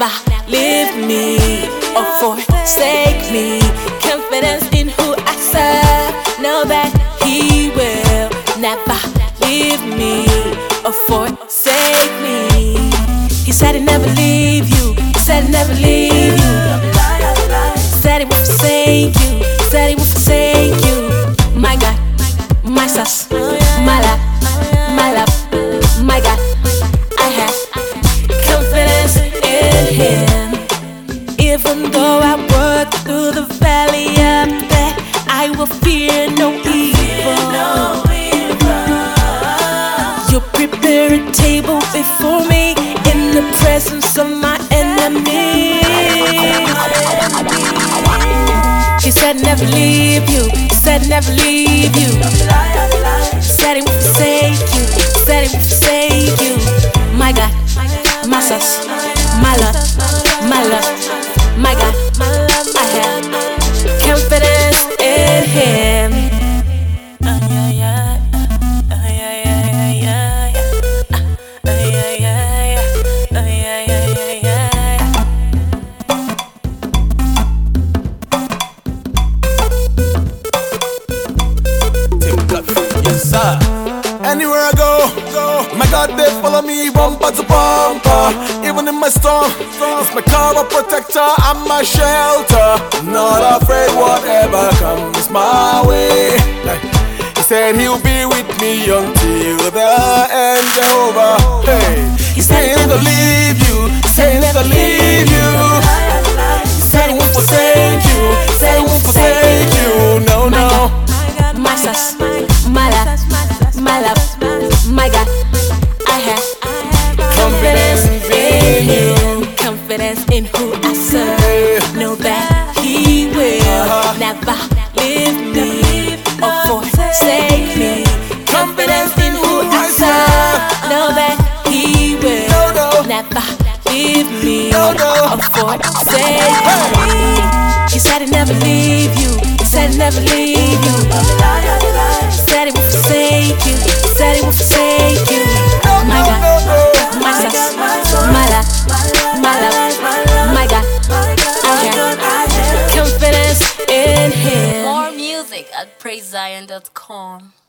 never leave me or forsake me. Confidence in who I serve, know that He will never leave me or forsake me. He said He'd never leave you. He said He'd never leave you. Said He would forsake you. Said He would forsake you. My God, my sus, my love, my love, my God. I have confidence in Him. Even though I walk through the valley of death, I will fear no evil. You prepare a table before me in the presence of my enemies. He said never leave you. He said never leave you. Said He would forsake you. Said He would forsake you. My God, my sus, my love, my love, my God. I have confidence in Him. Yes, sir. Anywhere I go, my God, they follow me bumper to bumper. Even in my storm, it's my cover protector and my shelter. Not afraid whatever comes my way. He said He'll be with me until the end, Jehovah. Hey, He said He'll never leave you. He said He'll never leave you. He said He won't forsake you. He said He won't forsake you. No, no. My sus, my love, my love, my God. I have confidence in Him. Confidence in who I serve. Know that He will never leave me or forsake me. Confidence in who I serve. Know that He will never leave me or forsake me. He said He'd never leave you. He said He'd never leave you. Said He would forsake you. Said He would forsake you. My God, my sus, my love, my love, my God. I have confidence in Him. More music at PraiseZion.com.